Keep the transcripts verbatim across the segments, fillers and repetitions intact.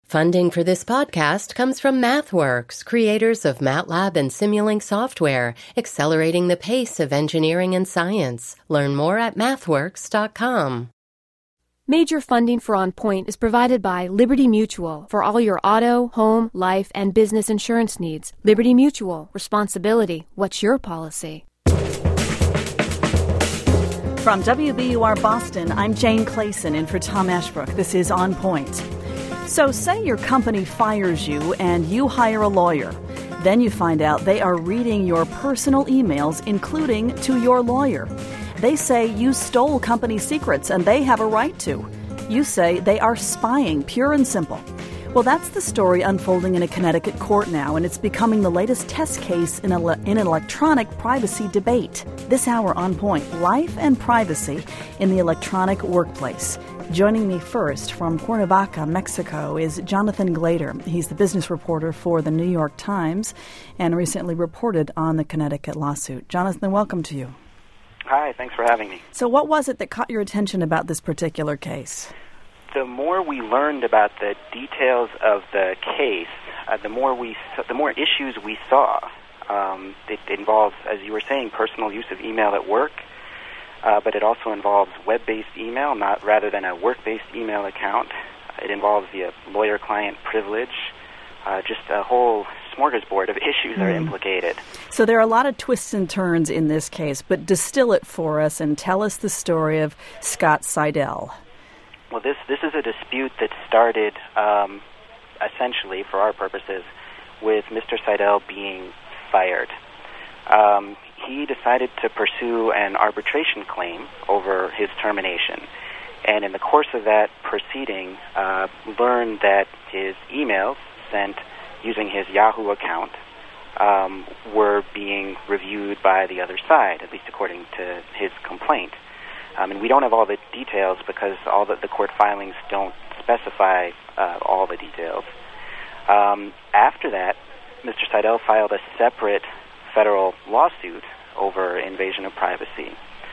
Funding for this podcast comes from MathWorks, creators of MATLAB and Simulink software, accelerating the pace of engineering and science. Learn more at mathworks dot com. Major funding for On Point is provided by Liberty Mutual for all your auto, home, life, and business insurance needs. Liberty Mutual. Responsibility. What's your policy? From W B U R Boston, I'm Jane Clayson in for Tom Ashbrook. This is On Point. So say your company fires you and you hire a lawyer. Then you find out they are reading your personal emails, including to your lawyer. They say you stole company secrets and they have a right to. You say they are spying, pure and simple. Well, that's the story unfolding in a Connecticut court now, and it's becoming the latest test case in, a, in an electronic privacy debate. This hour on Point, life and privacy in the electronic workplace. Joining me first from Cuernavaca, Mexico, is Jonathan Glader. He's the business reporter for the New York Times and recently reported on the Connecticut lawsuit. Jonathan, welcome to you. Hi, thanks for having me. So what was it that caught your attention about this particular case? The more we learned about the details of the case, uh, the more we, the more issues we saw. Um, it involves, as you were saying, personal use of email at work. Uh, but it also involves web-based email, not rather than a work-based email account. It involves the lawyer-client privilege. Uh, just a whole smorgasbord of issues mm. are implicated. So there are a lot of twists and turns in this case, but distill it for us and tell us the story of Scott Seidel. Well, this this is a dispute that started, um, essentially, for our purposes, with Mister Seidel being fired. Um, he decided to pursue an arbitration claim over his termination. And in the course of that proceeding, uh, learned that his emails sent using his Yahoo account um, were being reviewed by the other side, at least according to his complaint. Um, and we don't have all the details because all the, the court filings don't specify uh, all the details. Um, after that, Mister Seidel filed a separate federal lawsuit over invasion of privacy.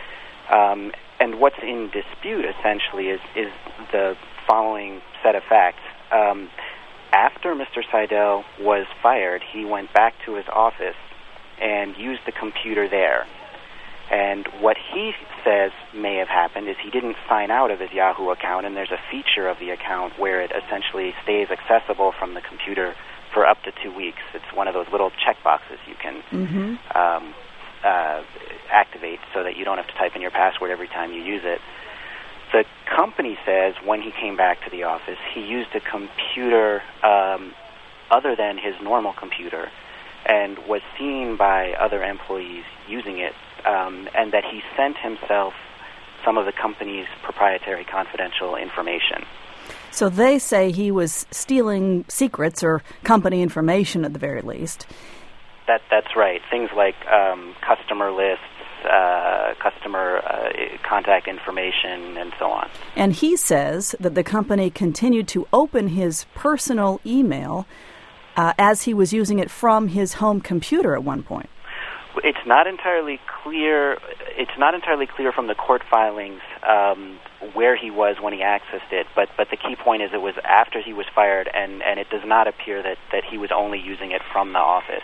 Um, and what's in dispute, essentially, is, is the following set of facts. Um, after Mister Seidel was fired, he went back to his office and used the computer there. And what he says may have happened is he didn't sign out of his Yahoo account, and there's a feature of the account where it essentially stays accessible from the computer for up to two weeks. It's one of those little check boxes you can mm-hmm. um, uh, activate so that you don't have to type in your password every time you use it. The company says when he came back to the office, he used a computer um, other than his normal computer and was seen by other employees using it, um, and that he sent himself some of the company's proprietary confidential information. So they say he was stealing secrets or company information at the very least. That That's right. Things like um, customer lists, uh, customer uh, contact information, and so on. And he says that the company continued to open his personal email uh, as he was using it from his home computer at one point. It's not entirely clear. It's not entirely clear from the court filings um, where he was when he accessed it. But but the key point is it was after he was fired, and, and it does not appear that, that he was only using it from the office.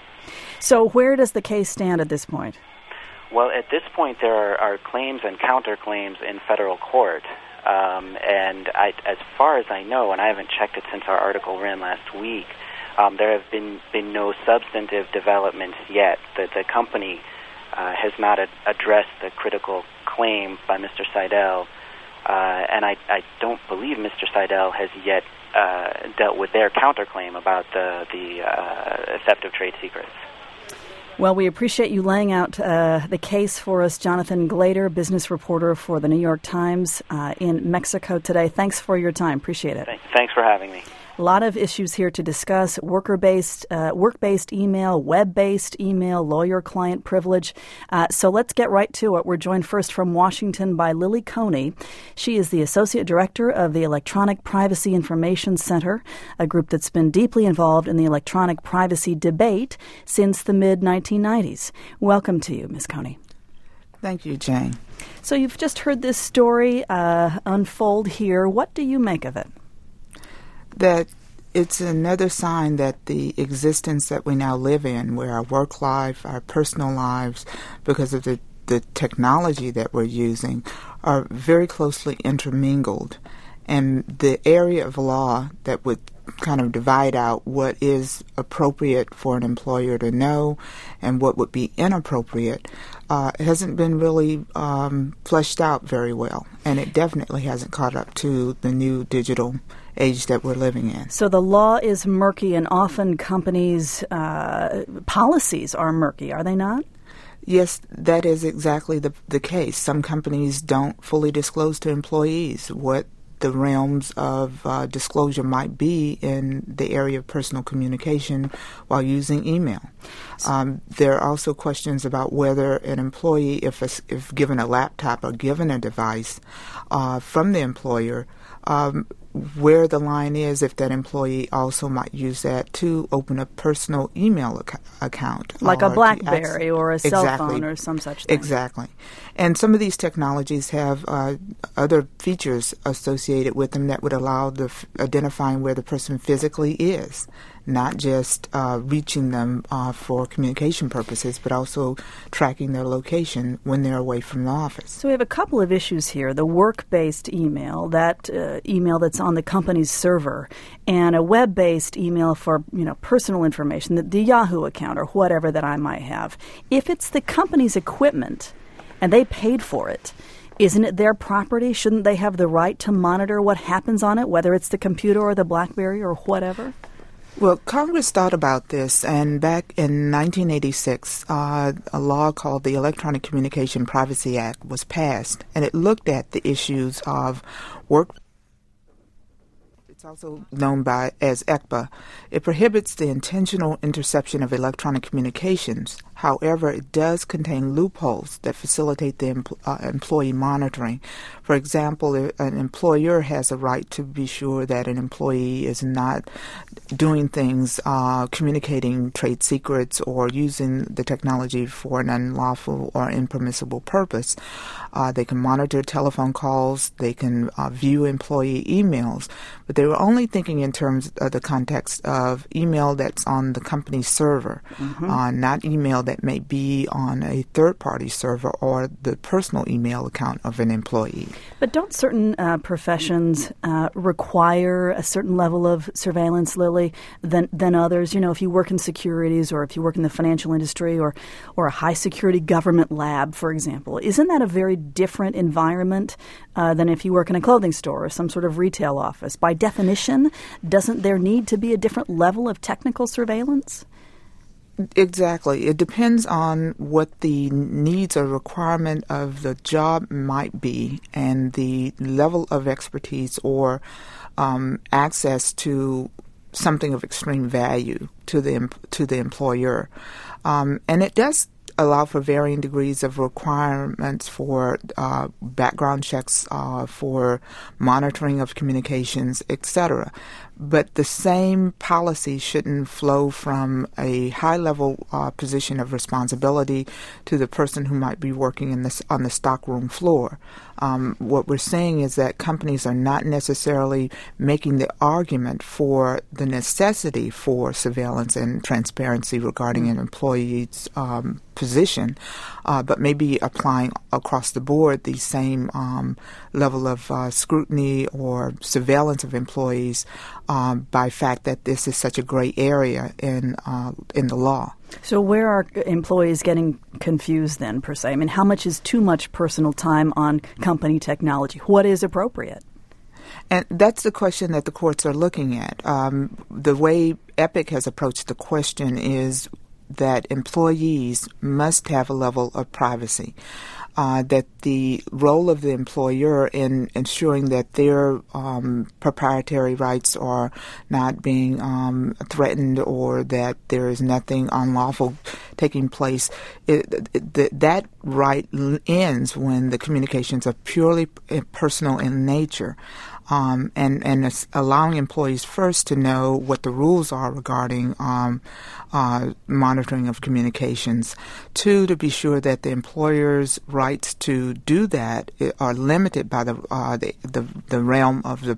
So where does the case stand at this point? Well, at this point there are, are claims and counterclaims in federal court, um, and I, as far as I know, and I haven't checked it since our article ran last week. Um, there have been, been no substantive developments yet. The, the company uh, has not ad- addressed the critical claim by Mister Seidel, uh, and I, I don't believe Mister Seidel has yet uh, dealt with their counterclaim about the, the uh, theft of trade secrets. Well, we appreciate you laying out uh, the case for us, Jonathan Glader, business reporter for the New York Times uh, in Mexico today. Thanks for your time. Appreciate it. Thanks for having me. A lot of issues here to discuss: worker-based, uh, work-based email, web-based email, lawyer-client privilege. Uh, so let's get right to it. We're joined first from Washington by Lily Coney. She is the Associate Director of the Electronic Privacy Information Center, a group that's been deeply involved in the electronic privacy debate since the mid nineteen nineties. Welcome to you, Miz Coney. Thank you, Jane. So you've just heard this story uh, unfold here. What do you make of it? The it's another sign that the existence that we now live in, where our work life, our personal lives, because of the, the technology that we're using, are very closely intermingled. And the area of law that would kind of divide out what is appropriate for an employer to know and what would be inappropriate uh, hasn't been really um, fleshed out very well. And it definitely hasn't caught up to the new digital age that we're living in. So the law is murky, and often companies' uh, policies are murky, are they not? Yes, that is exactly the the case. Some companies don't fully disclose to employees what the realms of uh, disclosure might be in the area of personal communication while using email. Um, there are also questions about whether an employee, if a, if given a laptop or given a device uh, from the employer, um, where the line is if that employee also might use that to open a personal email ac- account. Like a BlackBerry or a cell exactly. phone or some such thing. Exactly. And some of these technologies have uh, other features associated with them that would allow the f- identifying where the person physically is, not just uh, reaching them uh, for communication purposes, but also tracking their location when they're away from the office. So we have a couple of issues here. The work-based email, that uh, email that's on the company's server, and a web-based email for, you know, personal information, the, the Yahoo account or whatever that I might have. If it's the company's equipment and they paid for it, isn't it their property? Shouldn't they have the right to monitor what happens on it, whether it's the computer or the BlackBerry or whatever? Well, Congress thought about this, and back in nineteen eighty-six, uh, a law called the Electronic Communication Privacy Act was passed, and it looked at the issues of work. It's also known by as E C P A. It prohibits the intentional interception of electronic communications. However, it does contain loopholes that facilitate the empl- uh, employee monitoring. For example, if an employer has a right to be sure that an employee is not doing things, uh, communicating trade secrets or using the technology for an unlawful or impermissible purpose. Uh, they can monitor telephone calls. They can uh, view employee emails. But they were only thinking in terms of the context of email that's on the company's server, mm-hmm. uh, not email that may be on a third-party server or the personal email account of an employee. But don't certain uh, professions uh, require a certain level of surveillance, Lily, than than others? You know, if you work in securities or if you work in the financial industry or, or a high-security government lab, for example, isn't that a very different environment uh, than if you work in a clothing store or some sort of retail office? By definition, doesn't there need to be a different level of technical surveillance? Exactly. It depends on what the needs or requirement of the job might be and the level of expertise or um, access to something of extreme value to the to the employer. Um, and it does allow for varying degrees of requirements for uh, background checks, uh, for monitoring of communications, et cetera. But the same policy shouldn't flow from a high-level uh, position of responsibility to the person who might be working in this, on the stockroom floor. Um, what we're saying is that companies are not necessarily making the argument for the necessity for surveillance and transparency regarding an employee's um, position, uh, but maybe applying across the board the same um, level of uh, scrutiny or surveillance of employees um, by fact that this is such a gray area in uh, in the law. So where are employees getting confused then, per se? I mean, how much is too much personal time on company technology? What is appropriate? And that's the question that the courts are looking at. Um, the way EPIC has approached the question is that employees must have a level of privacy, uh, that the role of the employer in ensuring that their um, proprietary rights are not being um, threatened or that there is nothing unlawful taking place, it, it, that right ends when the communications are purely personal in nature. Um, and, and allowing employees first to know what the rules are regarding um, uh, monitoring of communications. Two, to be sure that the employer's rights to do that are limited by the uh, the, the, the realm of the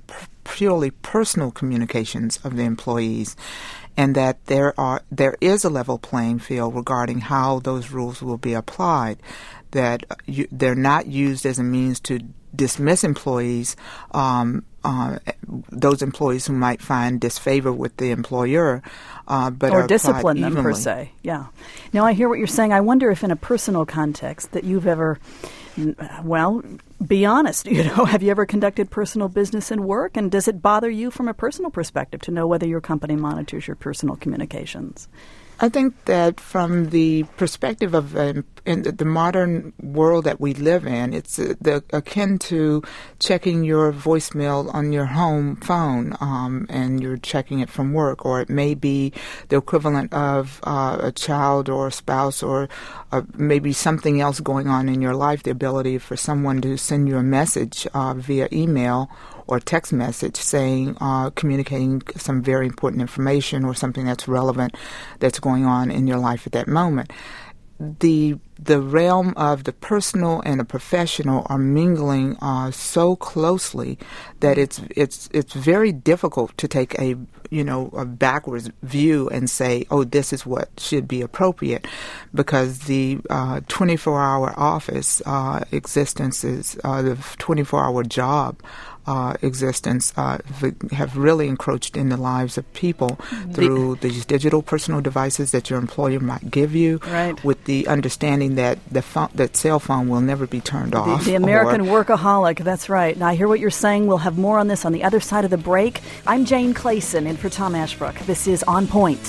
purely personal communications of the employees, and that there are there is a level playing field regarding how those rules will be applied, that you, they're not used as a means to dismiss employees, um, uh, those employees who might find disfavor with the employer, uh, but or are discipline them evenly. per se. Yeah. Now I hear what you're saying. I wonder if in a personal context that you've ever, well, be honest. You know, have you ever conducted personal business in work, and does it bother you from a personal perspective to know whether your company monitors your personal communications? I think that from the perspective of um, in the modern world that we live in, it's uh, the, akin to checking your voicemail on your home phone, um, and you're checking it from work, or it may be the equivalent of uh, a child or a spouse, or uh, maybe something else going on in your life, the ability for someone to send you a message uh, via email or text message saying, uh, communicating some very important information or something that's relevant that's going on in your life at that moment. The the realm of the personal and the professional are mingling uh, so closely that it's it's it's very difficult to take a you know a backwards view and say, oh, this is what should be appropriate, because the uh, twenty-four hour office uh, existence is uh, the twenty-four hour job. Uh, existence uh, have really encroached in the lives of people through the, these digital personal devices that your employer might give you, right, with the understanding that the phone, that cell phone will never be turned off. The, the American workaholic, that's right. Now, I hear what you're saying. We'll have more on this on the other side of the break. I'm Jane Clayson, in for Tom Ashbrook. This is On Point.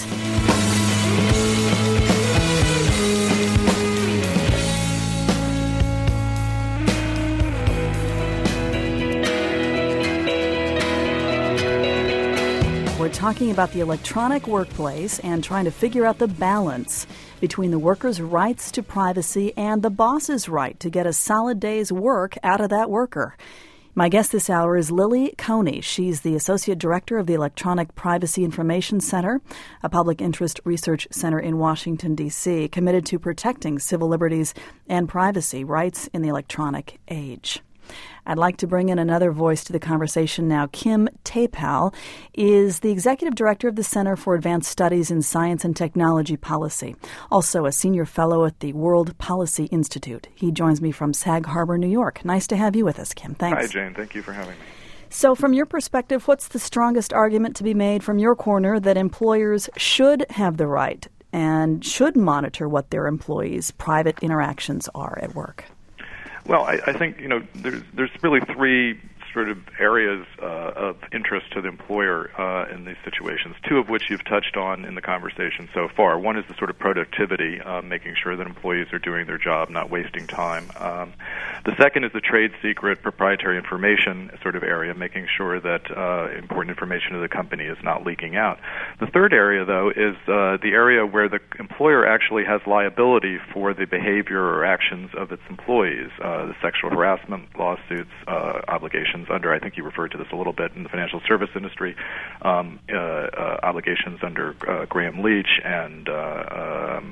We're talking about the electronic workplace and trying to figure out the balance between the worker's rights to privacy and the boss's right to get a solid day's work out of that worker. My guest this hour is Lily Coney. She's the Associate Director of the Electronic Privacy Information Center, a public interest research center in Washington, D C, committed to protecting civil liberties and privacy rights in the electronic age. I'd like to bring in another voice to the conversation now. Kim Tapal is the Executive Director of the Center for Advanced Studies in Science and Technology Policy, also a Senior Fellow at the World Policy Institute. He joins me from Sag Harbor, New York. Nice to have you with us, Kim. Thanks. Hi, Jane. Thank you for having me. So from your perspective, what's the strongest argument to be made from your corner that employers should have the right and should monitor what their employees' private interactions are at work? Well, I, I think, you know, there's, there's really three sort of areas uh, of interest to the employer uh, in these situations, two of which you've touched on in the conversation so far. One is the sort of productivity, uh, making sure that employees are doing their job, not wasting time. Um, the second is the trade secret, proprietary information sort of area, making sure that uh, important information of the company is not leaking out. The third area, though, is uh, the area where the employer actually has liability for the behavior or actions of its employees, uh, the sexual harassment lawsuits, uh, obligations under, I think you referred to this a little bit in the financial service industry, um, uh, uh, obligations under uh, Graham Leach and uh, um,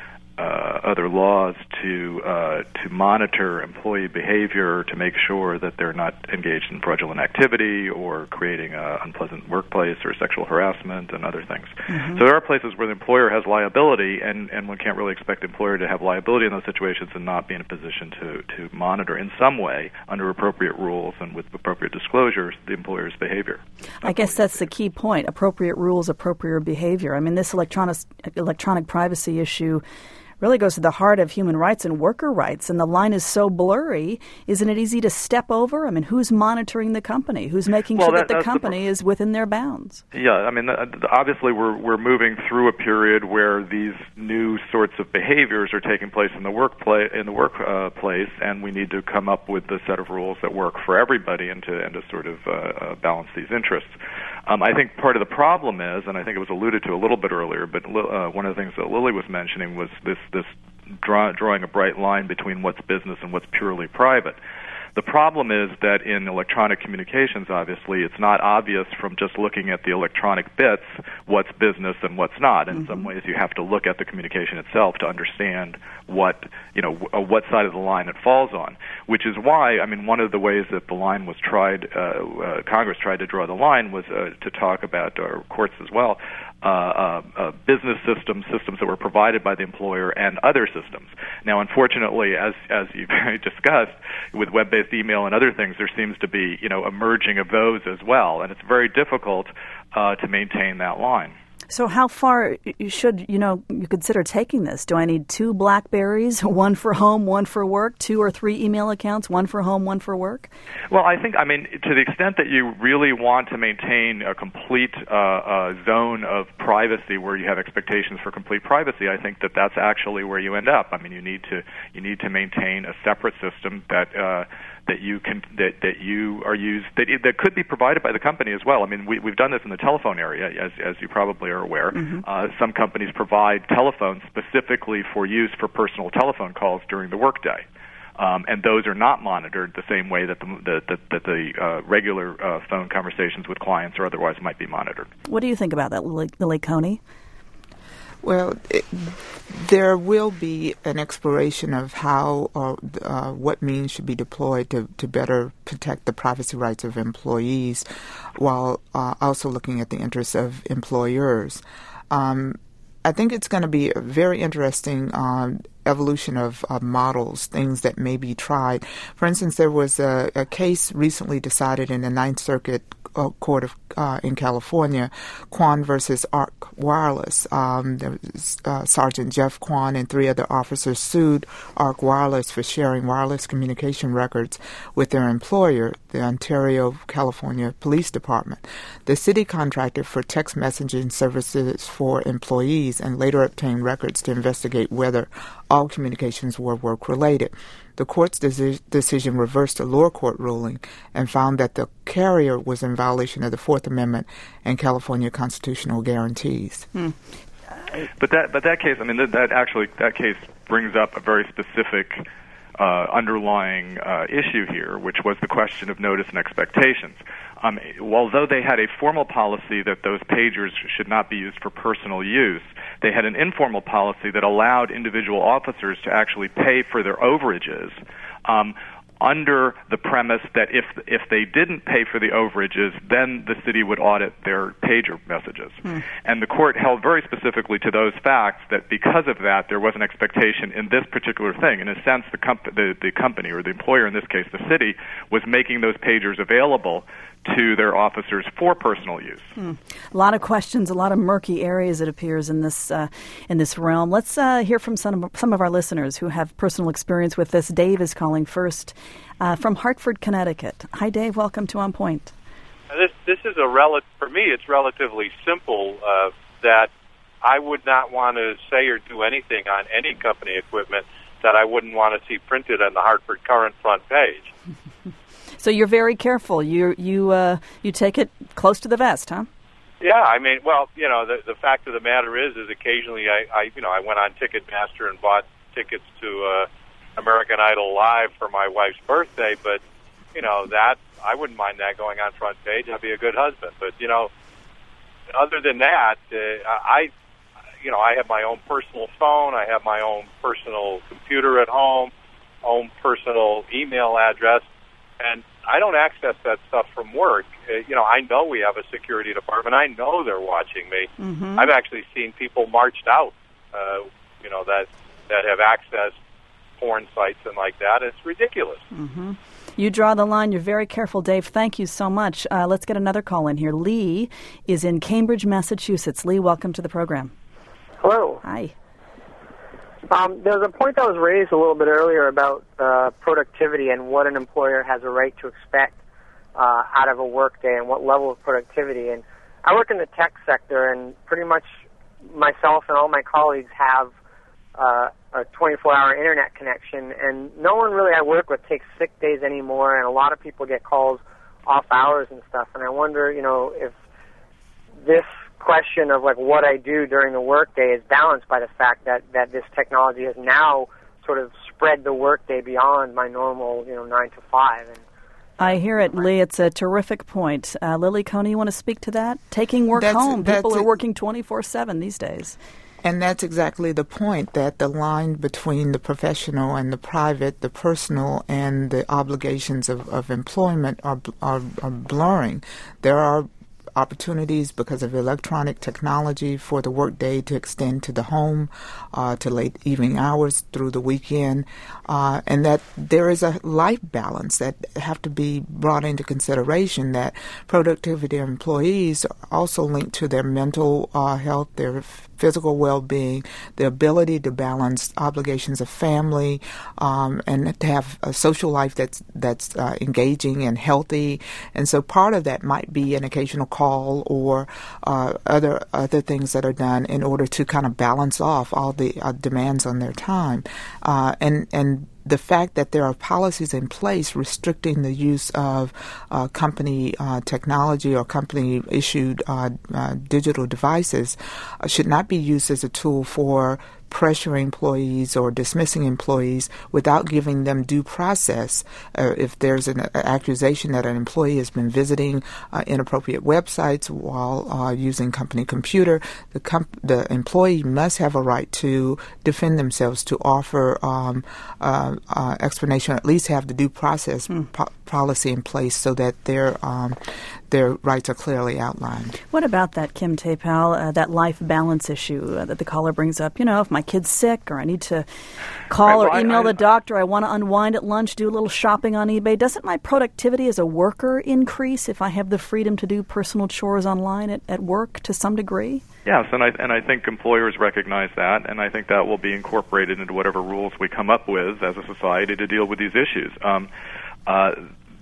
uh, other laws to uh, to monitor employee behavior, to make sure that they're not engaged in fraudulent activity or creating an unpleasant workplace or sexual harassment and other things. Mm-hmm. So there are places where the employer has liability, and, and one can't really expect the employer to have liability in those situations and not be in a position to, to monitor in some way, under appropriate rules and with appropriate disclosures, the employer's behavior. I guess that's the key point, appropriate rules, appropriate behavior. I mean, this electronic, electronic privacy issue really goes to the heart of human rights and worker rights, and the line is so blurry. Isn't it easy to step over? I mean, who's monitoring the company? Who's making well, sure that, that the company the, is within their bounds? Yeah, I mean, obviously we're we're moving through a period where these new sorts of behaviors are taking place in the workplace, in the workplace, uh, and we need to come up with a set of rules that work for everybody, and to and to sort of uh, uh, balance these interests. Um, I think part of the problem is, and I think it was alluded to a little bit earlier, but uh, one of the things that Lily was mentioning was this this draw, drawing a bright line between what's business and what's purely private. The problem is that in electronic communications, obviously, it's not obvious from just looking at the electronic bits what's business and what's not. In mm-hmm. some ways, you have to look at the communication itself to understand what, you know, w- what side of the line it falls on, which is why, I mean, one of the ways that the line was tried, uh, uh, Congress tried to draw the line was uh, to talk about, or courts as well, Uh, uh, uh, business systems, systems that were provided by the employer, and other systems. Now, unfortunately, as as you've discussed, with web-based email and other things, there seems to be, you know, a merging of those as well, and it's very difficult uh, to maintain that line. So how far should, you know, you consider taking this? Do I need two BlackBerries, one for home, one for work, two or three email accounts, one for home, one for work? Well, I think, I mean, to the extent that you really want to maintain a complete uh, uh, zone of privacy where you have expectations for complete privacy, I think that that's actually where you end up. I mean, you need to you need to maintain a separate system that uh, that you can that, that you are used that that could be provided by the company as well. I mean, we, we've done this in the telephone area, as as you probably are aware. Mm-hmm. Uh, some companies provide telephones specifically for use for personal telephone calls during the workday. Um, and those are not monitored the same way that the the, the, that the uh, regular uh, phone conversations with clients or otherwise might be monitored. What do you think about that, Lily, Lily Coney? Well, it, there will be an exploration of how or uh, what means should be deployed to, to better protect the privacy rights of employees, while uh, also looking at the interests of employers. Um, I think it's going to be a very interesting um, evolution of uh, models, things that may be tried. For instance, there was a, a case recently decided in the Ninth Circuit uh, Court of uh, in California, Kwan versus Arc Wireless. Um, there was, uh, Sergeant Jeff Kwan and three other officers sued Arc Wireless for sharing wireless communication records with their employer, the Ontario, California Police Department. The city contracted for text messaging services for employees and later obtained records to investigate whether all communications were work-related. The court's deci- decision reversed a lower court ruling and found that the carrier was in violation of the Fourth Amendment and California constitutional guarantees. Hmm. But that, but that case, I mean, that, that actually, that case brings up a very specific uh, underlying uh, issue here, which was the question of notice and expectations. Um, although they had a formal policy that those pagers should not be used for personal use, they had an informal policy that allowed individual officers to actually pay for their overages um, under the premise that if if they didn't pay for the overages, then the city would audit their pager messages. Hmm. And the court held very specifically to those facts that because of that, there was an expectation in this particular thing. In a sense, the, comp- the, the company, or the employer, in this case the city, was making those pagers available to their officers for personal use. Hmm. A lot of questions, a lot of murky areas, it appears, in this uh, in this realm. Let's uh, hear from some of, some of our listeners who have personal experience with this. Dave is calling first uh, from Hartford, Connecticut. Hi, Dave. Welcome to On Point. Uh, this this is a rel- for me. It's relatively simple. Uh, that I would not want to say or do anything on any company equipment that I wouldn't want to see printed on the Hartford Courant front page. So you're very careful. You you uh, you take it close to the vest, huh? Yeah, I mean, well, you know, the the fact of the matter is, is occasionally I, I you know, I went on Ticketmaster and bought tickets to uh, American Idol Live for my wife's birthday, but you know that I wouldn't mind that going on front page. I'd be a good husband. But you know, other than that, uh, I, you know, I have my own personal phone. I have my own personal computer at home, own personal email address, and I don't access that stuff from work. Uh, you know, I know we have a security department. I know they're watching me. Mm-hmm. I've actually seen people marched out, uh, you know, that that have accessed porn sites and like that. It's ridiculous. Mm-hmm. You draw the line. You're very careful, Dave. Thank you so much. Uh, let's get another call in here. Lee is in Cambridge, Massachusetts. Lee, welcome to the program. Hello. Hi. Um, there was a point that was raised a little bit earlier about uh, productivity and what an employer has a right to expect uh, out of a workday and what level of productivity. And I work in the tech sector, and pretty much myself and all my colleagues have uh, a twenty-four hour internet connection, and no one really I work with takes sick days anymore, and a lot of people get calls off hours and stuff. And I wonder, you know, if this question of like what I do during the workday is balanced by the fact that, that this technology has now sort of spread the workday beyond my normal, you know, nine to five. And I hear it, Lee. It's a terrific point. Uh, Lily Coney, you want to speak to that? Taking work that's, home. That's People are a, working twenty-four seven these days. And that's exactly the point, that the line between the professional and the private, the personal and the obligations of, of employment are, are, are blurring. There are opportunities because of electronic technology for the workday to extend to the home, uh, to late evening hours through the weekend, uh, and that there is a life balance that have to be brought into consideration, that productivity of employees are also linked to their mental uh, health, their physical well-being, the ability to balance obligations of family, um, and to have a social life that's that's uh, engaging and healthy. And so part of that might be an occasional call or uh, other other things that are done in order to kind of balance off all the uh, demands on their time. Uh, and and the fact that there are policies in place restricting the use of uh, company uh, technology or company-issued uh, uh, digital devices uh, should not be used as a tool for pressuring employees or dismissing employees without giving them due process. Uh, if there's an uh, accusation that an employee has been visiting uh, inappropriate websites while uh, using company computer, the, comp- the employee must have a right to defend themselves, to offer um, uh, uh, explanation, or at least have the due process mm. po- policy in place so that their um, their rights are clearly outlined. What about that, Kim Tepal, uh, that life balance issue uh, that the caller brings up? You know, if my kid's sick or I need to call right, well, or email I, I, the doctor, I want to unwind at lunch, do a little shopping on eBay, doesn't my productivity as a worker increase if I have the freedom to do personal chores online at, at work to some degree? Yes, and I and I think employers recognize that, and I think that will be incorporated into whatever rules we come up with as a society to deal with these issues. Um, uh,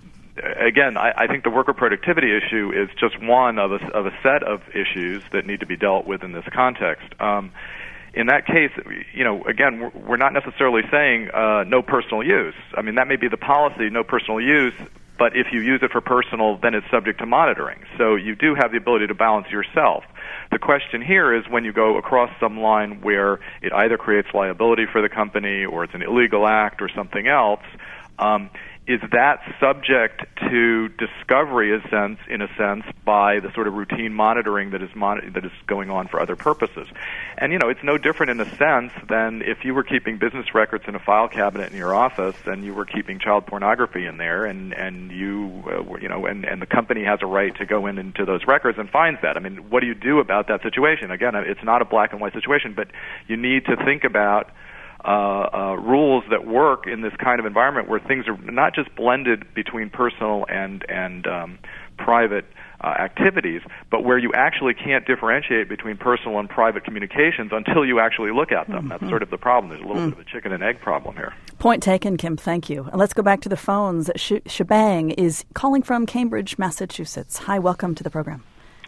Again, I, I think the worker productivity issue is just one of a, of a set of issues that need to be dealt with in this context. Um, in that case, you know, again, we're, we're not necessarily saying uh, no personal use. I mean, that may be the policy, no personal use, but if you use it for personal, then it's subject to monitoring. So you do have the ability to balance yourself. The question here is when you go across some line where it either creates liability for the company or it's an illegal act or something else, um, is that subject to discovery, in a sense, in a sense, by the sort of routine monitoring that is mon- that is going on for other purposes? And you know, it's no different in a sense than if you were keeping business records in a file cabinet in your office and you were keeping child pornography in there, and and you uh, were, you know, and and the company has a right to go in into those records and finds that. I mean, what do you do about that situation? Again, it's not a black and white situation, but you need to think about Uh, uh, rules that work in this kind of environment where things are not just blended between personal and and um, private uh, activities, but where you actually can't differentiate between personal and private communications until you actually look at them. Mm-hmm. That's sort of the problem. There's a little mm. bit of a chicken and egg problem here. Point taken, Kim. Thank you. And let's go back to the phones. Sh- Shebang is calling from Cambridge, Massachusetts. Hi, welcome to the program.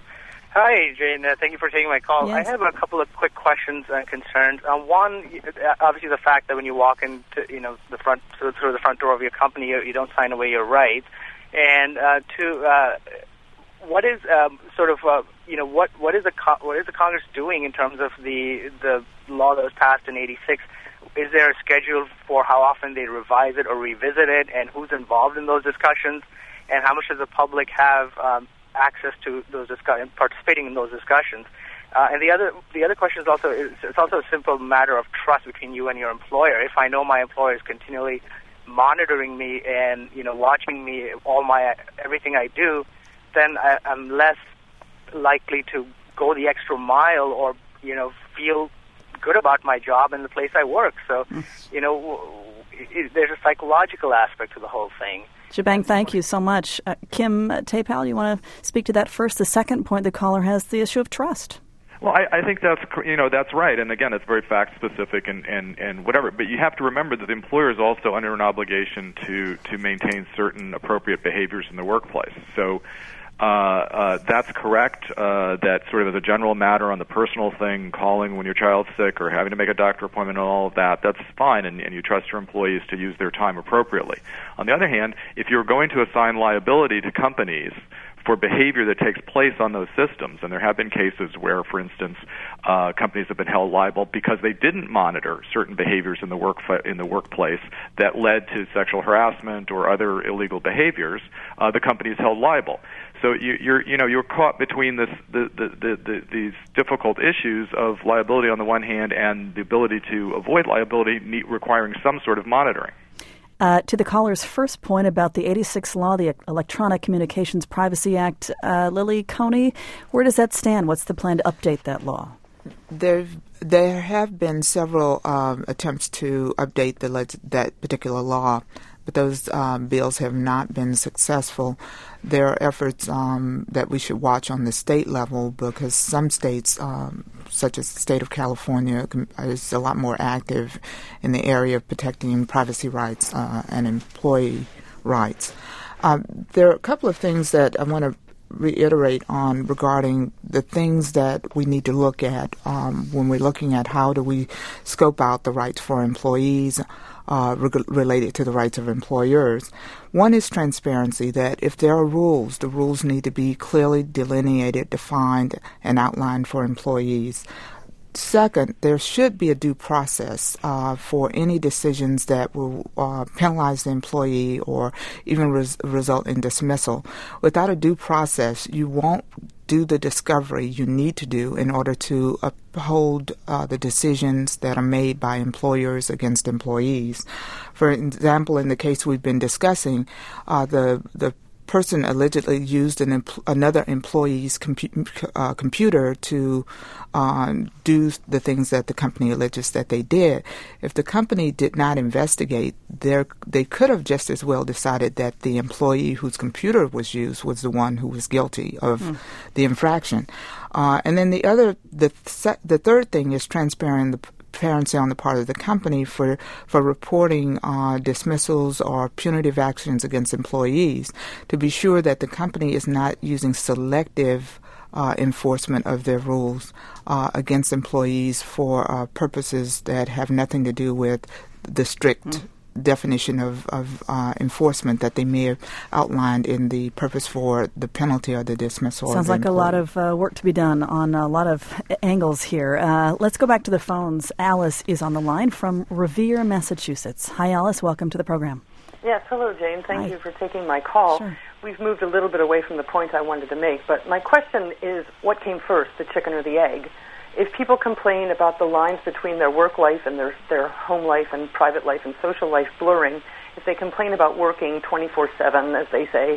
Hi, Jane. Uh, thank you for taking my call. Yes. I have a couple of quick questions and concerns. Uh, one, obviously, the fact that when you walk into, you know, the front through the front door of your company, you, you don't sign away your rights. And uh, two, uh, what is um, sort of, uh, you know, what what is the co- what is the Congress doing in terms of the the law that was passed in eighty-six? Is there a schedule for how often they revise it or revisit it, and who's involved in those discussions, and how much does the public have Um, access to those discussions, participating in those discussions? Uh, and the other the other question is also it's also a simple matter of trust between you and your employer. If I know my employer is continually monitoring me and, you know, watching me, all my everything I do, then I, I'm less likely to go the extra mile or, you know, feel good about my job and the place I work. So, you know, it, there's a psychological aspect to the whole thing. Shebang, thank you so much. Uh, Kim Tepal, you want to speak to that first? The second point the caller has, the issue of trust. Well, I, I think that's you know that's right, and again, it's very fact specific and, and, and whatever. But you have to remember that the employer is also under an obligation to to maintain certain appropriate behaviors in the workplace. So. Uh, uh, that's correct, uh, that sort of as a general matter on the personal thing, calling when your child's sick or having to make a doctor appointment and all of that, that's fine, and, and you trust your employees to use their time appropriately. On the other hand, if you're going to assign liability to companies for behavior that takes place on those systems. And there have been cases where, for instance, uh, companies have been held liable because they didn't monitor certain behaviors in the work in the workplace that led to sexual harassment or other illegal behaviors. Uh, the company is held liable. So you, you're, you know, you're caught between this, the, the, the, the, these difficult issues of liability on the one hand and the ability to avoid liability need, requiring some sort of monitoring. Uh, to the caller's first point about the eighty-sixth law, the Electronic Communications Privacy Act, uh, Lily Coney, where does that stand? What's the plan to update that law? There, there have been several um, attempts to update the leg- that particular law, but those um, bills have not been successful. There are efforts um, that we should watch on the state level because some states, um, such as the state of California, is a lot more active in the area of protecting privacy rights uh, and employee rights. Um, there are a couple of things that I want to reiterate on regarding the things that we need to look at um, when we're looking at how do we scope out the rights for employees uh, reg- related to the rights of employers. One is transparency, that if there are rules, the rules need to be clearly delineated, defined, and outlined for employees. Second, there should be a due process uh, for any decisions that will uh, penalize the employee or even res- result in dismissal. Without a due process, you won't do the discovery you need to do in order to uphold uh, the decisions that are made by employers against employees. For example, in the case we've been discussing, uh, the the person allegedly used an empl- another employee's compu- uh, computer to uh, do the things that the company alleges that they did. If the company did not investigate, they could have just as well decided that the employee whose computer was used was the one who was guilty of mm. the infraction. Uh, and then the other, the th- the third thing is transparent the transparency on the part of the company for for reporting uh, dismissals or punitive actions against employees, to be sure that the company is not using selective uh, enforcement of their rules uh, against employees for uh, purposes that have nothing to do with the strict mm. definition of, of uh, enforcement that they may have outlined in the purpose for the penalty or the dismissal. Sounds like employee. a lot of uh, work to be done on a lot of angles here. Uh, let's go back to the phones. Alice is on the line from Revere, Massachusetts. Hi, Alice. Welcome to the program. Yes, hello, Jane. Thank Hi. you for taking my call. Sure. We've moved a little bit away from the point I wanted to make, but my question is, what came first, the chicken or the egg? If people complain about the lines between their work life and their their home life and private life and social life blurring, if they complain about working twenty-four seven, as they say,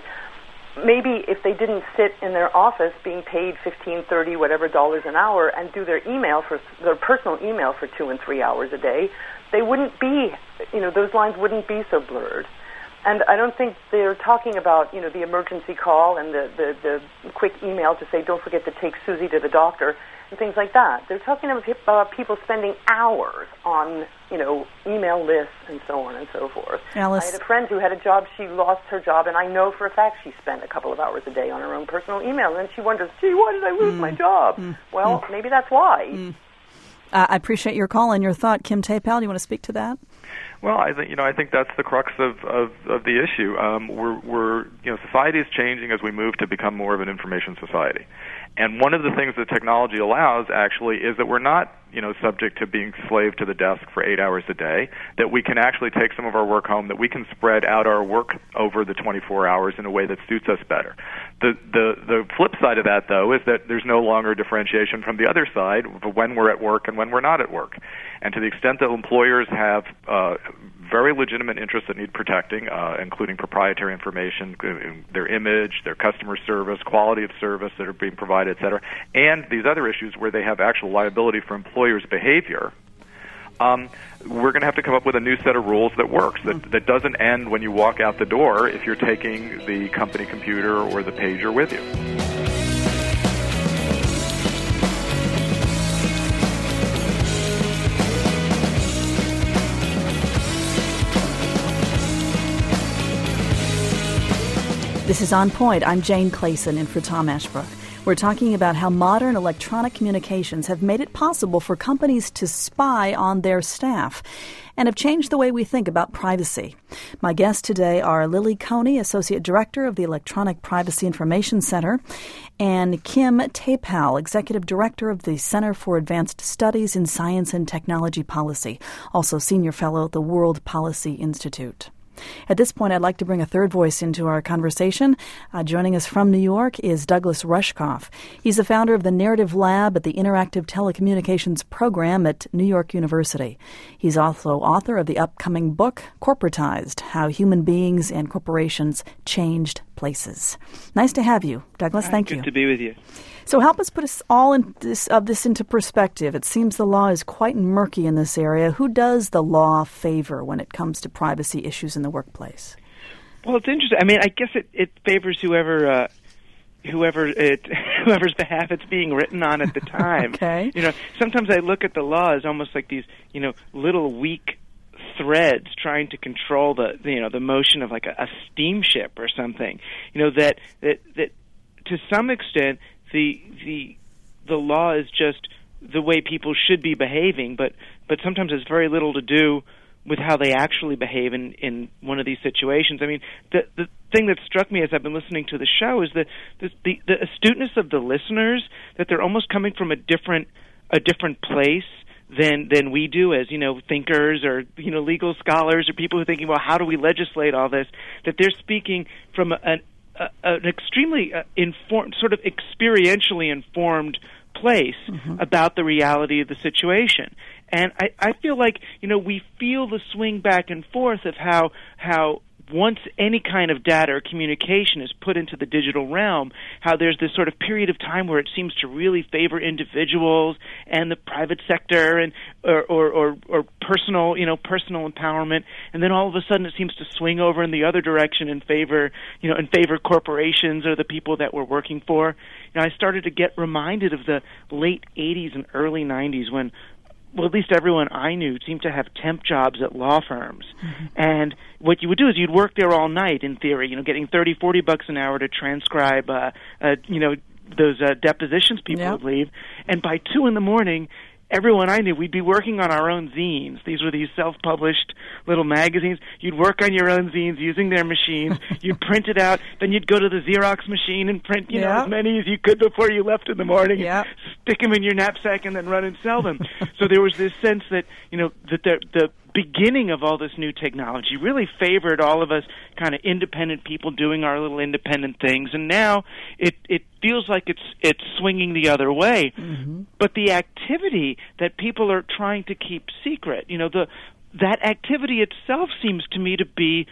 maybe if they didn't sit in their office being paid fifteen, thirty, whatever dollars an hour and do their email for their personal email for two and three hours a day, they wouldn't be, you know, those lines wouldn't be so blurred. And I don't think they're talking about, you know, the emergency call and the, the, the quick email to say, don't forget to take Susie to the doctor and things like that. They're talking about uh, people spending hours on, you know, email lists and so on and so forth. Alice. I had a friend who had a job. She lost her job, and I know for a fact she spent a couple of hours a day on her own personal email. And she wonders, gee, why did I lose mm. my job? Mm. Well, mm. maybe that's why. Mm. Uh, I appreciate your call and your thought. Kim Tapal, do you want to speak to that? Well, I think you know I think that's the crux of, of, of the issue. Um, we're, we're you know society is changing as we move to become more of an information society, and one of the things that technology allows actually is that we're not you know subject to being slave to the desk for eight hours a day. That we can actually take some of our work home. That we can spread out our work over the twenty-four hours in a way that suits us better. The the the flip side of that, though, is that there's no longer differentiation from the other side of when we're at work and when we're not at work. And to the extent that employers have uh, very legitimate interests that need protecting, uh, including proprietary information, their image, their customer service, quality of service that are being provided, et cetera, and these other issues where they have actual liability for employers' behavior, um, we're going to have to come up with a new set of rules that works, that, that doesn't end when you walk out the door if you're taking the company computer or the pager with you. This is On Point. I'm Jane Clayson in for Tom Ashbrook. We're talking about how modern electronic communications have made it possible for companies to spy on their staff and have changed the way we think about privacy. My guests today are Lily Coney, Associate Director of the Electronic Privacy Information Center, and Kim Tapal, Executive Director of the Center for Advanced Studies in Science and Technology Policy, also Senior Fellow at the World Policy Institute. At this point, I'd like to bring a third voice into our conversation. Uh, joining us from New York is Douglas Rushkoff. He's the founder of the Narrative Lab at the Interactive Telecommunications Program at New York University. He's also author of the upcoming book, Corporatized: How Human Beings and Corporations Changed Places. Nice to have you, Douglas. Hi, Thank good you. Good to be with you. So help us put us all in this, of this into perspective. It seems the law is quite murky in this area. Who does the law favor when it comes to privacy issues in the workplace? Well, it's interesting. I mean, I guess it, it favors whoever, uh, whoever it, whoever's behalf it's being written on at the time. Okay. You know, sometimes I look at the law as almost like these, you know, little weak threads trying to control the, you know, the motion of like a, a steamship or something. You know, that that that to some extent. The the the law is just the way people should be behaving, but but sometimes it's very little to do with how they actually behave in, in one of these situations. I mean, the the thing that struck me as I've been listening to the show is the the, the, the astuteness of the listeners, that they're almost coming from a different a different place than than we do as, you know, thinkers or, you know, legal scholars or people who are thinking, well, how do we legislate all this? That they're speaking from a, an Uh, an extremely uh, informed, sort of experientially informed place mm-hmm. about the reality of the situation. And I, I feel like, you know, we feel the swing back and forth of how how once any kind of data or communication is put into the digital realm, how there's this sort of period of time where it seems to really favor individuals and the private sector and or or, or, or personal, you know, personal empowerment, and then all of a sudden it seems to swing over in the other direction in favor, you know, in favor corporations or the people that we're working for. You know, I started to get reminded of the late eighties and early nineties when, well, at least everyone I knew seemed to have temp jobs at law firms. Mm-hmm. And what you would do is you'd work there all night, in theory, you know, getting thirty, forty bucks an hour to transcribe, uh, uh, you know, those uh, depositions people yep. would leave. And by two in the morning, everyone I knew, we'd be working on our own zines. These were these self-published little magazines. You'd work on your own zines using their machines. You'd print it out. Then you'd go to the Xerox machine and print, you yeah. know, as many as you could before you left in the morning. Yeah. Stick them in your knapsack and then run and sell them. So there was this sense that, you know, that the, the beginning of all this new technology really favored all of us kind of independent people doing our little independent things. And now it, it feels like it's it's swinging the other way. Mm-hmm. But the activity that people are trying to keep secret, you know, the that activity itself seems to me to be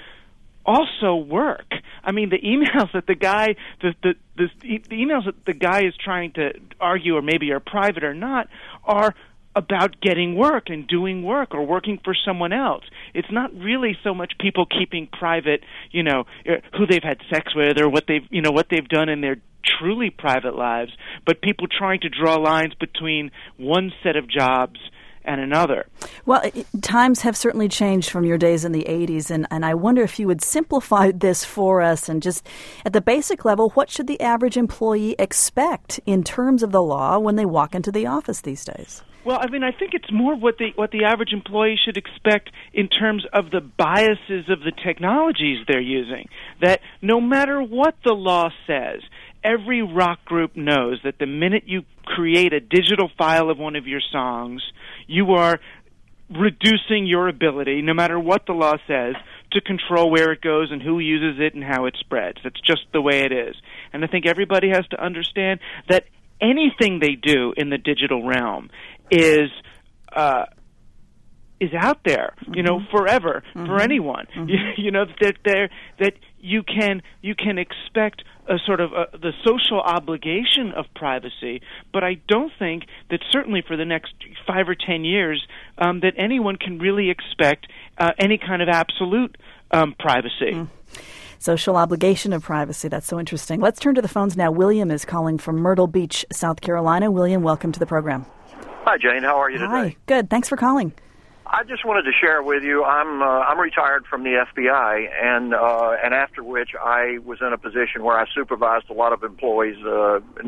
also work. I mean, the emails that the guy, the, the the the emails that the guy is trying to argue, or maybe are private or not, are about getting work and doing work or working for someone else. It's not really so much people keeping private, you know, who they've had sex with or what they've, you know, what they've done in their truly private lives, but people trying to draw lines between one set of jobs and another. Well, it, times have certainly changed from your days in the eighties, and, and I wonder if you would simplify this for us and just, at the basic level, what should the average employee expect in terms of the law when they walk into the office these days? Well, I mean, I think it's more what the what the average employee should expect in terms of the biases of the technologies they're using. That no matter what the law says, every rock group knows that the minute you create a digital file of one of your songs, you are reducing your ability, no matter what the law says, to control where it goes and who uses it and how it spreads. That's just the way it is. And I think everybody has to understand that anything they do in the digital realm is uh, is out there, mm-hmm. you know, forever mm-hmm. for anyone. Mm-hmm. You, you know that there that you can you can expect a sort of a, the social obligation of privacy, but I don't think that certainly for the next five or ten years um, that anyone can really expect uh, any kind of absolute um, privacy. Mm. Social obligation of privacy. That's so interesting. Let's turn to the phones now. William is calling from Myrtle Beach, South Carolina. William, welcome to the program. Hi, Jane. How are you today? Hi. Good. Thanks for calling. I just wanted to share with you. I'm uh, I'm retired from the F B I, and uh, and after which I was in a position where I supervised a lot of employees, uh, not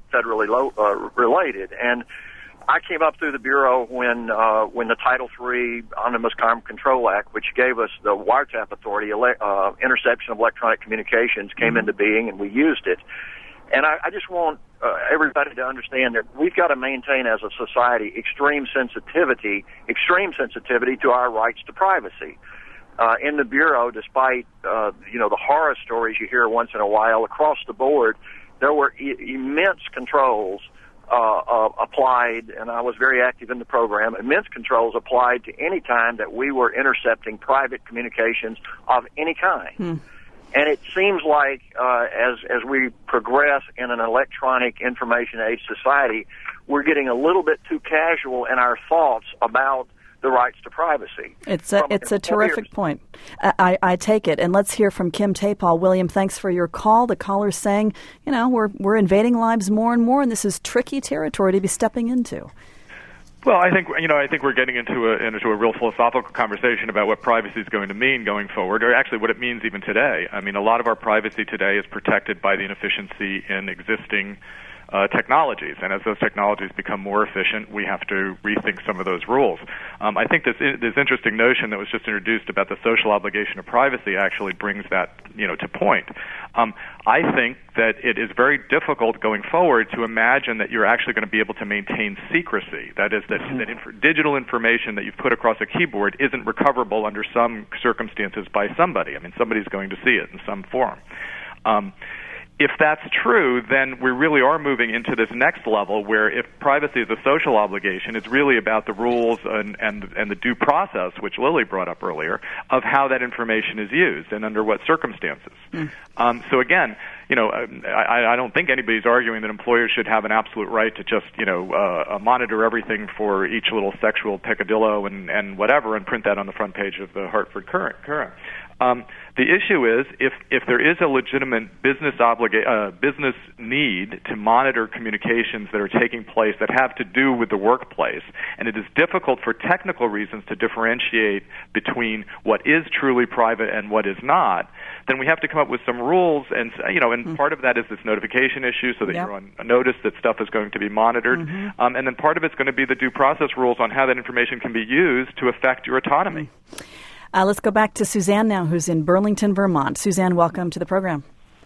federally lo- uh, related. And I came up through the Bureau when uh, when the Title three Omnibus Crime Control Act, which gave us the wiretap authority, ele- uh, interception of electronic communications, came mm-hmm. into being, and we used it. And I, I just want uh, everybody to understand that we've got to maintain as a society extreme sensitivity, extreme sensitivity to our rights to privacy. Uh, in the Bureau, despite, uh, you know, the horror stories you hear once in a while across the board, there were e- immense controls uh, uh, applied, and I was very active in the program, immense controls applied to any time that we were intercepting private communications of any kind. Hmm. And it seems like uh, as as we progress in an electronic information age society, we're getting a little bit too casual in our thoughts about the rights to privacy. It's a, it's a terrific point. I, I take it. And let's hear from Kim Tapal. William, thanks for your call. The caller's saying, you know, we're we're invading lives more and more, and this is tricky territory to be stepping into. Well, I think you know. I think we're getting into a into a real philosophical conversation about what privacy is going to mean going forward, or actually what it means even today. I mean, a lot of our privacy today is protected by the inefficiency in existing uh, technologies, and as those technologies become more efficient, we have to rethink some of those rules. Um, I think this this interesting notion that was just introduced about the social obligation of privacy actually brings that you know to point. Um, I think that it is very difficult going forward to imagine that you're actually going to be able to maintain secrecy. That is, that, that inf- digital information that you've put across a keyboard isn't recoverable under some circumstances by somebody. I mean, somebody's going to see it in some form. Um, If that's true, then we really are moving into this next level where if privacy is a social obligation, it's really about the rules and, and, and the due process, which Lily brought up earlier, of how that information is used and under what circumstances. Mm. Um, so again, you know, I, I don't think anybody's arguing that employers should have an absolute right to just, you know, uh, monitor everything for each little sexual peccadillo and, and whatever and print that on the front page of the Hartford Courant. Courant. Um, the issue is if, if there is a legitimate business obliga- uh, business need to monitor communications that are taking place that have to do with the workplace, and it is difficult for technical reasons to differentiate between what is truly private and what is not, then we have to come up with some rules, and you know, and mm-hmm. part of that is this notification issue, so that yep. you're on notice that stuff is going to be monitored, mm-hmm. um, and then part of it's going to be the due process rules on how that information can be used to affect your autonomy. Mm-hmm. Uh, let's go back to Suzanne now, who's in Burlington, Vermont. Suzanne, welcome to the program.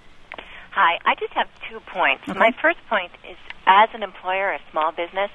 Hi. I just have two points. Okay. My first point is, as an employer, a small business,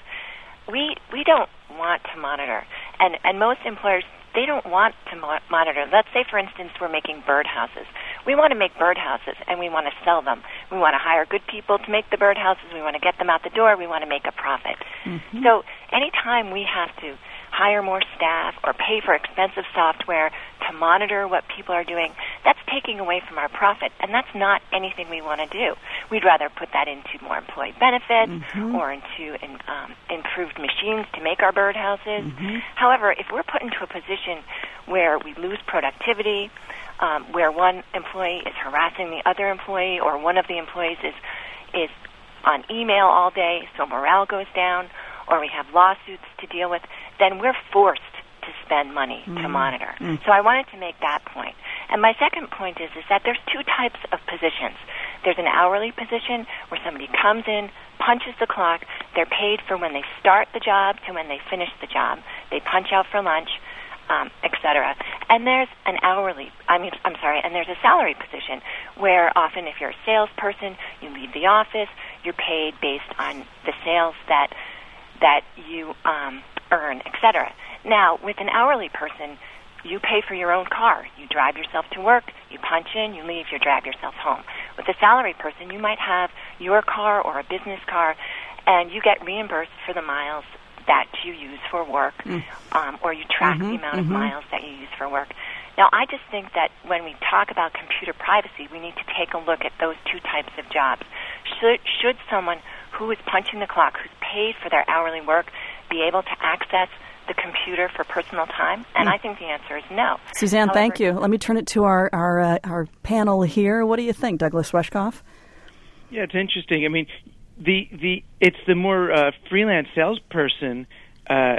we we don't want to monitor. And, and most employers, they don't want to mo- monitor. Let's say, for instance, we're making birdhouses. We want to make birdhouses, and we want to sell them. We want to hire good people to make the birdhouses. We want to get them out the door. We want to make a profit. Mm-hmm. So anytime we have to hire more staff or pay for expensive software to monitor what people are doing, that's taking away from our profit, and that's not anything we want to do. We'd rather put that into more employee benefits mm-hmm. or into in, um, improved machines to make our birdhouses. Mm-hmm. However, if we're put into a position where we lose productivity, um, where one employee is harassing the other employee, or one of the employees is is on email all day, so morale goes down, or we have lawsuits to deal with, then we're forced to spend money mm. to monitor. Mm. So I wanted to make that point. And my second point is, is that there's two types of positions. There's an hourly position where somebody comes in, punches the clock, they're paid for when they start the job to when they finish the job. They punch out for lunch, um, et cetera. And there's an hourly, I mean, I'm sorry, and there's a salary position where often if you're a salesperson, you leave the office, you're paid based on the sales that that you um, earn, et cetera. Now, with an hourly person, you pay for your own car. You drive yourself to work, you punch in, you leave, you drive yourself home. With a salary person, you might have your car or a business car, and you get reimbursed for the miles that you use for work, mm. um, or you track mm-hmm, the amount mm-hmm. of miles that you use for work. Now, I just think that when we talk about computer privacy, we need to take a look at those two types of jobs. Should, should someone who is punching the clock, who's paid for their hourly work, be able to access the computer for personal time? And mm. I think the answer is no. Suzanne, However, thank you. Let me turn it to our our, uh, our panel here. What do you think, Douglas Rushkoff? Yeah, it's interesting. I mean, the the it's the more uh, freelance salesperson uh,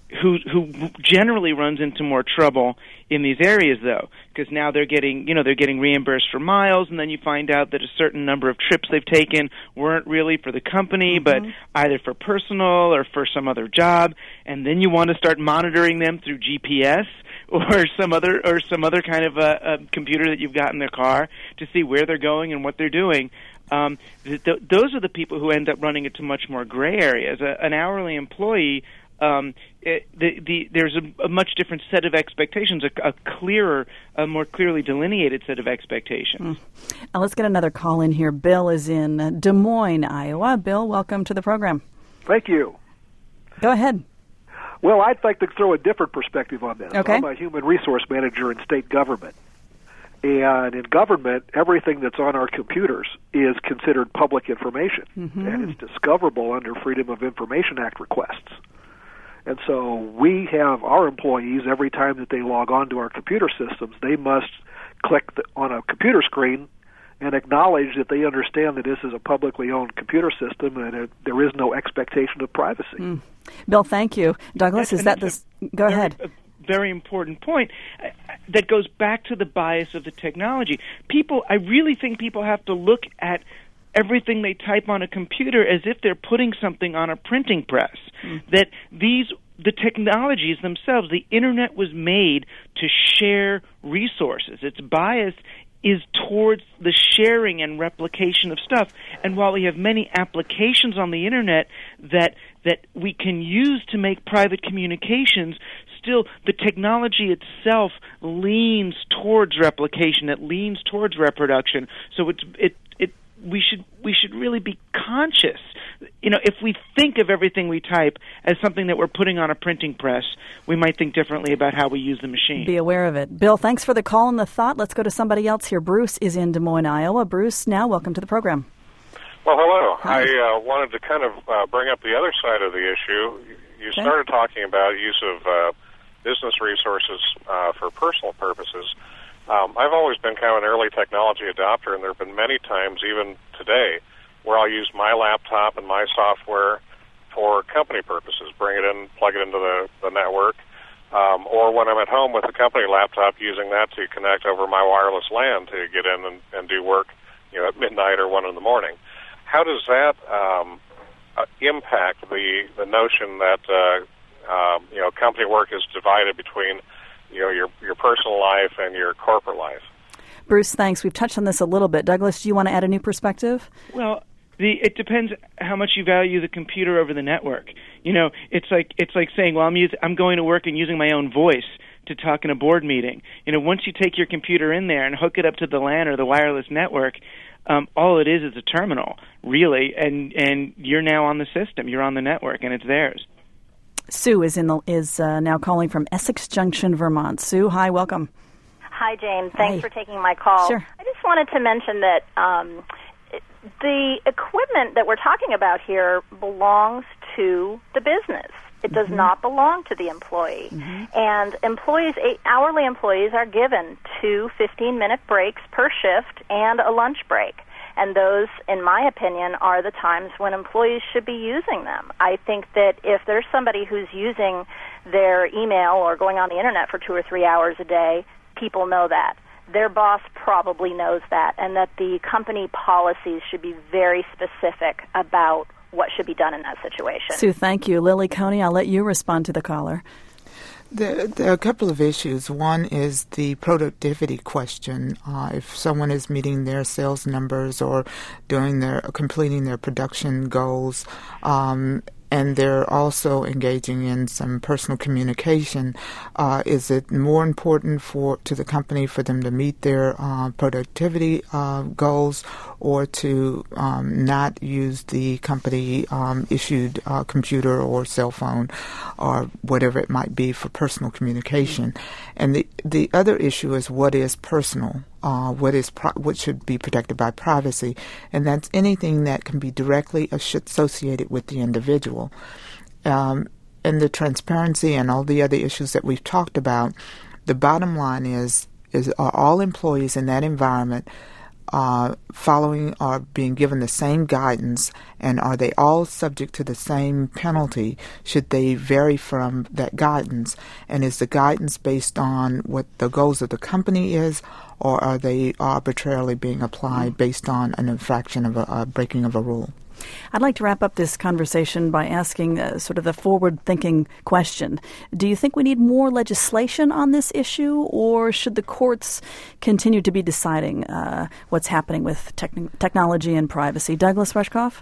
who who generally runs into more trouble in these areas, though, because now they're getting, you know, they're getting reimbursed for miles, and then you find out that a certain number of trips they've taken weren't really for the company, mm-hmm. but either for personal or for some other job, and then you want to start monitoring them through G P S or some other or some other kind of a, a computer that you've got in their car to see where they're going and what they're doing. Um, th- th- those are the people who end up running into much more gray areas. A, an hourly employee, um, it, the, the, there's a, a much different set of expectations, a, a clearer, a more clearly delineated set of expectations. Mm. Now let's get another call in here. Bill is in Des Moines, Iowa. Bill, welcome to the program. Thank you. Go ahead. Well, I'd like to throw a different perspective on this. Okay. I'm a human resource manager in state government. And in government, everything that's on our computers is considered public information, mm-hmm. and it's discoverable under Freedom of Information Act requests. And so we have our employees, every time that they log on to our computer systems, they must click the, on a computer screen and acknowledge that they understand that this is a publicly owned computer system and it, there is no expectation of privacy. Mm. Bill, thank you. Douglas, that's, is that this? Go very, ahead. A very important point uh, that goes back to the bias of the technology. People, I really think people have to look at everything they type on a computer as if they're putting something on a printing press. Mm. That these the technologies themselves, the internet was made to share resources. Its bias is towards the sharing and replication of stuff. And while we have many applications on the internet that that we can use to make private communications, still the technology itself leans towards replication. It leans towards reproduction. So it's it it we should we should really be conscious. You know, if we think of everything we type as something that we're putting on a printing press, we might think differently about how we use the machine. Be aware of it. Bill, thanks for the call and the thought. Let's go to somebody else here. Bruce is in Des Moines, Iowa. Bruce, now welcome to the program. Well, hello. Hi. I uh, wanted to kind of uh, bring up the other side of the issue. You okay. started talking about use of uh, business resources uh, for personal purposes. Um, I've always been kind of an early technology adopter, and there have been many times, even today, where I'll use my laptop and my software for company purposes, bring it in, plug it into the, the network, um, or when I'm at home with a company laptop, using that to connect over my wireless LAN to get in and, and do work, you know, at midnight or one in the morning. How does that um, uh, impact the the notion that uh, um, you know company work is divided between you know your your personal life and your corporate life? Bruce, thanks. We've touched on this a little bit. Douglas, do you want to add a new perspective? Well, the it depends how much you value the computer over the network. You know, it's like it's like saying, well, I'm using, I'm going to work and using my own voice to talk in a board meeting. You know, once you take your computer in there and hook it up to the LAN or the wireless network, um, all it is is a terminal, really, and and you're now on the system. You're on the network, and it's theirs. Sue is in the, is uh, now calling from Essex Junction, Vermont. Sue, hi, welcome. Hi, Jane. Thanks hi. for taking my call. Sure. I just wanted to mention that um, the equipment that we're talking about here belongs to the business. It does mm-hmm. not belong to the employee. Mm-hmm. And employees, hourly employees, are given two fifteen-minute breaks per shift and a lunch break. And those, in my opinion, are the times when employees should be using them. I think that if there's somebody who's using their email or going on the Internet for two or three hours a day, people know that. Their boss probably knows that, and that the company policies should be very specific about what should be done in that situation. Sue, thank you. Lily Coney, I'll let you respond to the caller. There, there are a couple of issues. One is the productivity question. Uh, if someone is meeting their sales numbers or doing their completing their production goals, um, and they're also engaging in some personal communication, uh, is it more important for to the company for them to meet their uh, productivity uh, goals or to um, not use the company um, issued uh, computer or cell phone or whatever it might be for personal communication? And the the other issue is what is personal. Uh, what is pro- what should be protected by privacy, and that's anything that can be directly associated with the individual. Um, and the transparency and all the other issues that we've talked about, the bottom line is, is are all employees in that environment uh, following or being given the same guidance, and are they all subject to the same penalty should they vary from that guidance? And is the guidance based on what the goals of the company is, or are they arbitrarily being applied based on an infraction of a, a breaking of a rule? I'd like to wrap up this conversation by asking uh, sort of the forward-thinking question. Do you think we need more legislation on this issue, or should the courts continue to be deciding uh, what's happening with techn- technology and privacy? Douglas Rushkoff?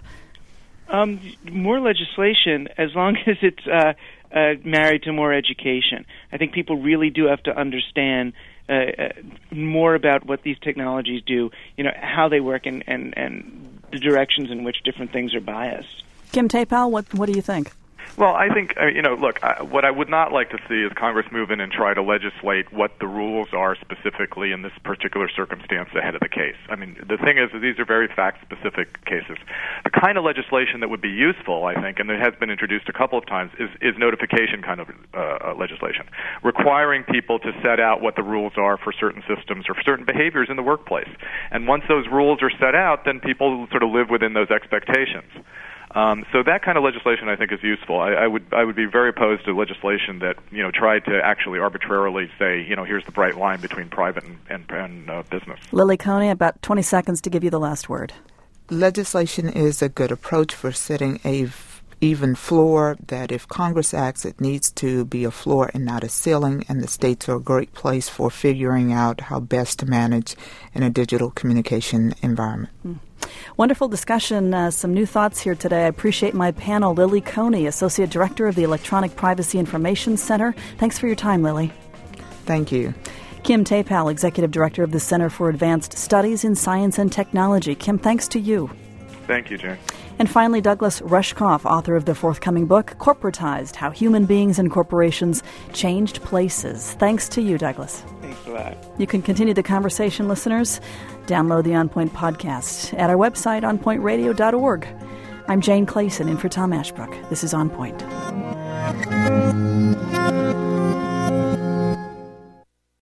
Um, more legislation, as long as it's uh, uh, married to more education. I think people really do have to understand uh, uh, more about what these technologies do, you know, how they work, and, and, and the directions in which different things are biased. Kim Tapal, what what do you think? Well, I think, uh, you know, look, I, what I would not like to see is Congress move in and try to legislate what the rules are specifically in this particular circumstance ahead of the case. I mean, the thing is that these are very fact-specific cases. The kind of legislation that would be useful, I think, and it has been introduced a couple of times, is, is notification kind of uh, legislation, requiring people to set out what the rules are for certain systems or for certain behaviors in the workplace. And once those rules are set out, then people sort of live within those expectations. Um, so that kind of legislation, I think, is useful. I, I would I would be very opposed to legislation that, you know, tried to actually arbitrarily say, you know, here's the bright line between private and, and, and uh, business. Lily Coney, about twenty seconds to give you the last word. Legislation is a good approach for setting a f- even floor, that if Congress acts, it needs to be a floor and not a ceiling, and the states are a great place for figuring out how best to manage in a digital communication environment. Mm. Wonderful discussion. Uh, some new thoughts here today. I appreciate my panel. Lily Coney, Associate Director of the Electronic Privacy Information Center. Thanks for your time, Lily. Thank you. Kim Tapal, Executive Director of the Center for Advanced Studies in Science and Technology. Kim, thanks to you. Thank you, Jane. And finally, Douglas Rushkoff, author of the forthcoming book, Corporatized, How Human Beings and Corporations Changed Places. Thanks to you, Douglas. Thanks a lot. You can continue the conversation, listeners. Download the On Point podcast at our website, on point radio dot org. I'm Jane Clayson, in for Tom Ashbrook. This is On Point.